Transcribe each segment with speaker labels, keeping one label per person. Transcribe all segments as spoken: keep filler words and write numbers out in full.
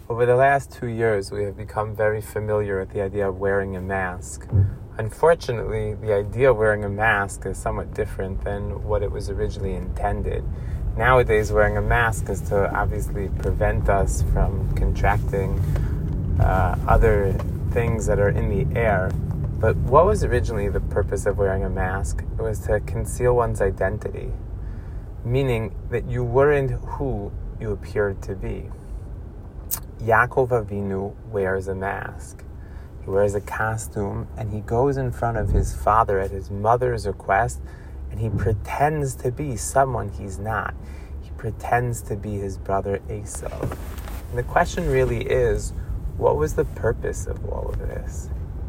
Speaker 1: Over the last two years, we have become very familiar with the idea of wearing a mask. Unfortunately, the idea of wearing a mask is somewhat different than what it was originally intended. Nowadays, wearing a mask is to obviously prevent us from contracting uh, other things that are in the air. But what was originally the purpose of wearing a mask? It was to conceal one's identity, meaning that you weren't who you appeared to be. Yaakov Avinu wears a mask. He wears a costume, and he goes in front of his father at his mother's request, and he pretends to be someone he's not. He pretends to be his brother Esau. And the question really is, what was the purpose of all of this?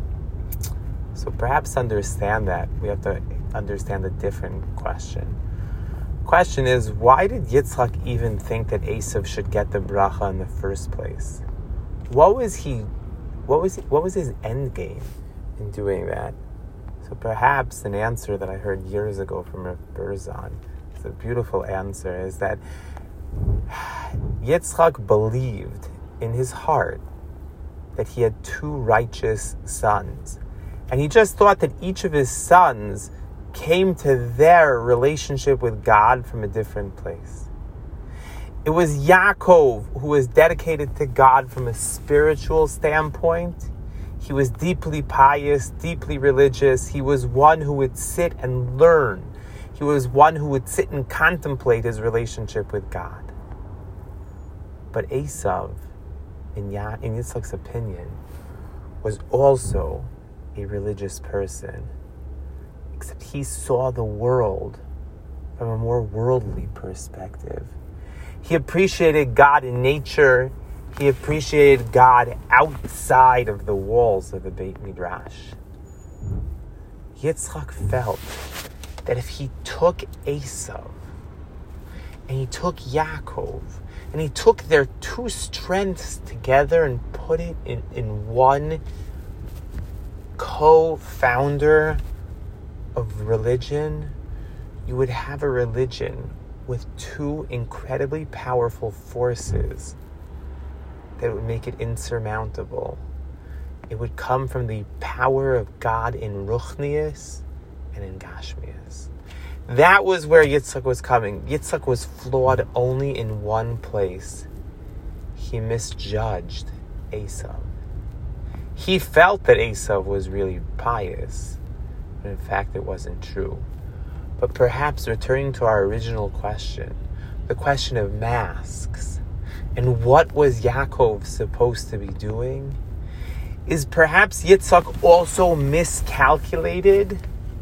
Speaker 1: So perhaps to understand that, we have to understand a different question. Question is, why did Yitzchak even think that Esav should get the bracha in the first place? What was he, what was he, what was his end game in doing that? So perhaps an answer that I heard years ago from Rav Berzon, it's a beautiful answer, is that Yitzchak believed in his heart that he had two righteous sons. And he just thought that each of his sons came to their relationship with God from a different place. It was Yaakov who was dedicated to God from a spiritual standpoint. He was deeply pious, deeply religious. He was one who would sit and learn. He was one who would sit and contemplate his relationship with God. But Esav, in, ya- in Yitzchak's opinion, was also a religious person. Except he saw the world from a more worldly perspective. He appreciated God in nature. He appreciated God outside of the walls of the Beit Midrash. Yitzchak felt that if he took Esav and he took Yaakov and he took their two strengths together and put it in, in one co-founder of religion, you would have a religion with two incredibly powerful forces that would make it insurmountable. It would come from the power of God in Ruchnius and in Gashmius. That was where Yitzchak was coming. Yitzchak was flawed only in one place. He misjudged Esav. He felt that Esav was really pious, but in fact it wasn't true. But perhaps returning to our original question, the question of masks, and what was Yaakov supposed to be doing, is perhaps Yitzchak also miscalculated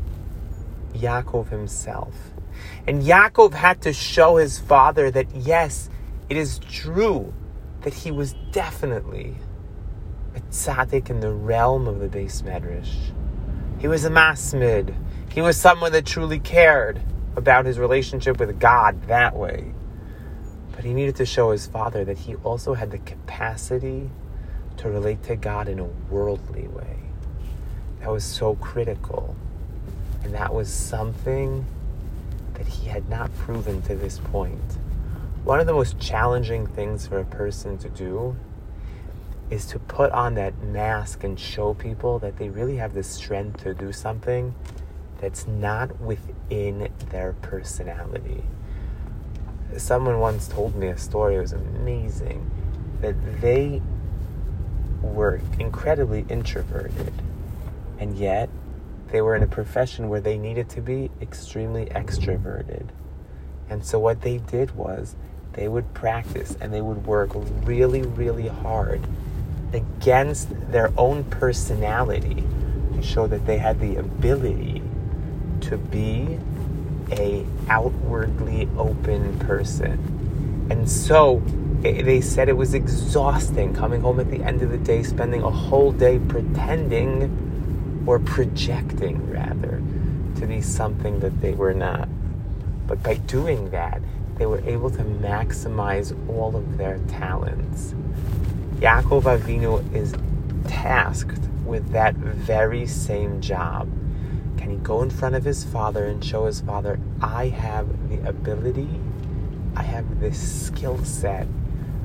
Speaker 1: Yaakov himself. And Yaakov had to show his father that yes, it is true that he was definitely a tzaddik in the realm of the Beis Medrash. He was a masmid. He was someone that truly cared about his relationship with God that way. But he needed to show his father that he also had the capacity to relate to God in a worldly way. That was so critical. And that was something that he had not proven to this point. One of the most challenging things for a person to do is to put on that mask and show people that they really have the strength to do something that's not within their personality. Someone once told me a story, it was amazing, that they were incredibly introverted, and yet they were in a profession where they needed to be extremely extroverted. And so what they did was they would practice and they would work really, really hard against their own personality to show that they had the ability to be a outwardly open person. And so they said it was exhausting coming home at the end of the day, spending a whole day pretending or projecting rather to be something that they were not. But by doing that, they were able to maximize all of their talents. Yaakov Avinu is tasked with that very same job. Can he go in front of his father and show his father, I have the ability, I have this skill set to be more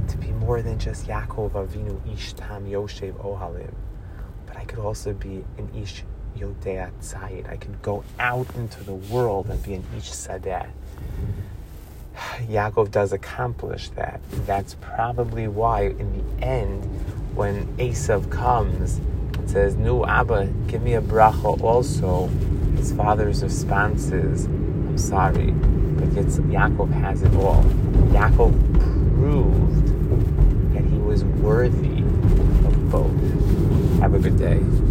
Speaker 1: more than just Yaakov Avinu Ish Tam Yoshev Ohalim, but I could also be an Ish Yodea Tzayid. I could go out into the world and be an Ish Sadeh. Yaakov does accomplish that. That's probably why in the end, when Esav comes and says, "Nu Abba, give me a bracha also," his father's response is, "I'm sorry, but it's, Yaakov has it all." Yaakov proved that he was worthy of both. Have a good day.